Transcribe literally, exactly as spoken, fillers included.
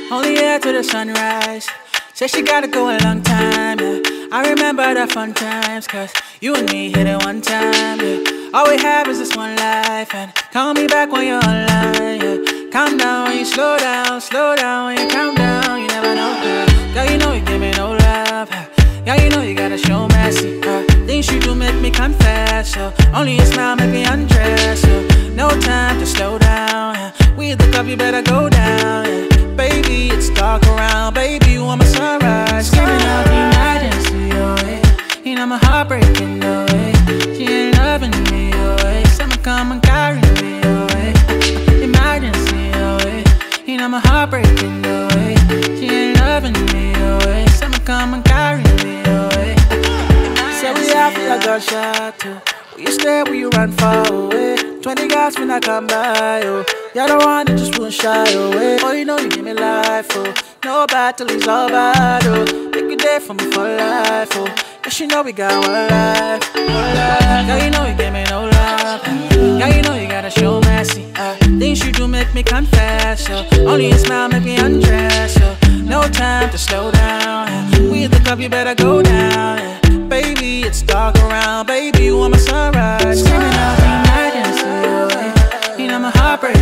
Only here to the sunrise. Said she gotta go a long time, yeah. I remember the fun times, cause you and me hit it one time, yeah. All we have is this one life, and call me back when you're online, yeah. Calm down when you slow down, slow down when you calm down. You never know, girl. Girl, you know you give me no love, huh? Girl, you know you gotta show mercy, huh? Things you do make me confess, so only a smile make me undress, so no time to slow down, huh? We at the club, you better go down, yeah. Baby, it's dark around, baby, you want my sunrise. Screaming out emergency, oh, yeah. You know my heart breaking, oh, yeah. She ain't loving me, oh, yeah. Someone come and carry me, oh, yeah. Emergency, oh, yeah. You know my heart breaking, oh, yeah. She ain't loving me, oh, yeah. Someone come and carry me, oh, yeah. Say we after I got shot, too. Will you stay, will you run far away? Twenty guys when I come by, oh. You're the one that just won't shy away. Oh, you know you give me life, oh. No battle is all bad, oh. Make a day for me for life, oh. Yes, you know we got one life, one life. Girl, you know you give me no love. Girl, you know you gotta show mercy. Uh, things you do make me confess, oh. Only a smile make me undress, oh. No time to slow down. Uh, we at the club, you better go down. Uh, baby, it's dark around, baby, you want my sunrise. Screaming out emergency, oh, yeah. You know my heart breaks.